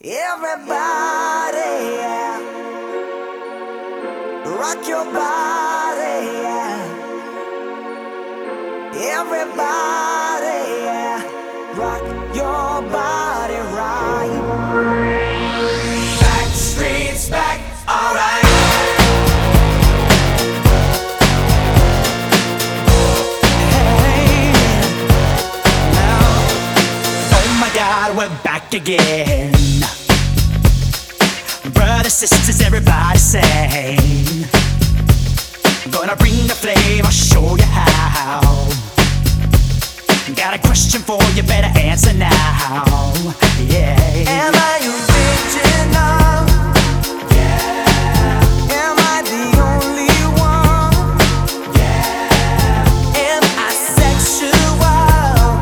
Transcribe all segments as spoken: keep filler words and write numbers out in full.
Everybody, yeah. Rock your body, yeah. Everybody, yeah. Rock your body right. Back streets back, alright. Hey, now, oh my God, we're back again. Brothers, sisters, everybody sing. Gonna bring the flame, I'll show you how. Got a question for you, better answer now. Yeah. Am I original? Yeah. Am I the only one? Yeah. Am I sexual?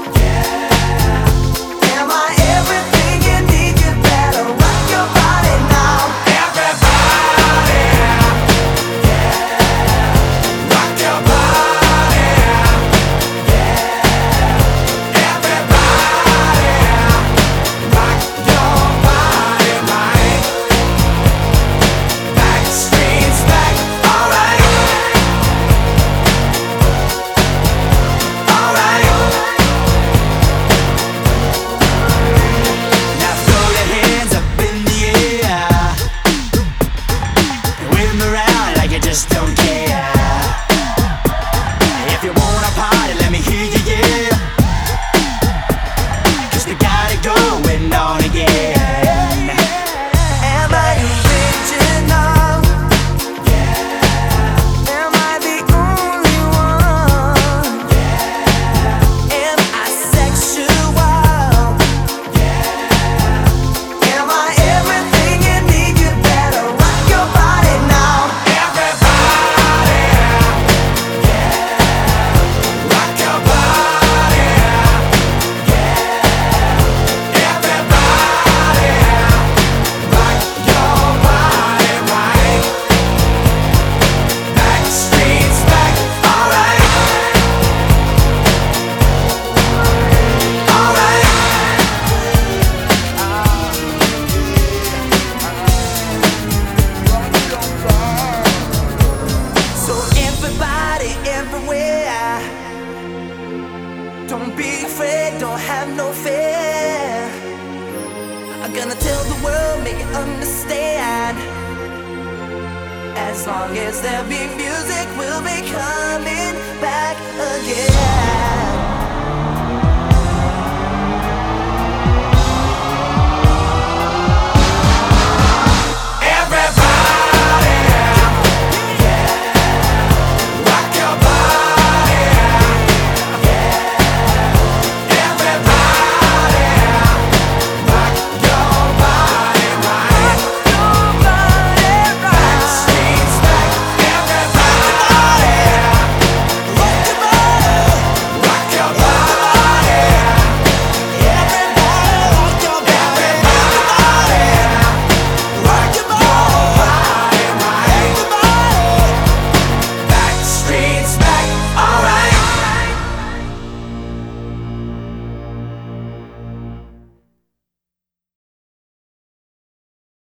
Yeah. Am I everything you need? You better rock your body now. Everybody, yeah. Rock your body, yeah. Everybody, rock your body right. Back streets back, alright. Alright. Now throw your hands up in the air. Wave them around like you just don't care. If you wanna party, let me hear you, yeah. Cause we got it going on again. Am I original? Yeah. Am I the only one? Yeah. Am I sexual? Yeah. Am I everything you need? You better rock your body now. Everybody, yeah. Rock your body, yeah. Everybody, rock your body right. Back streets back, alright. Alright. So everybody, everywhere, don't be afraid, don't have no fear. I'm gonna tell the world, make it understand. As long as there be music, we'll be coming back again.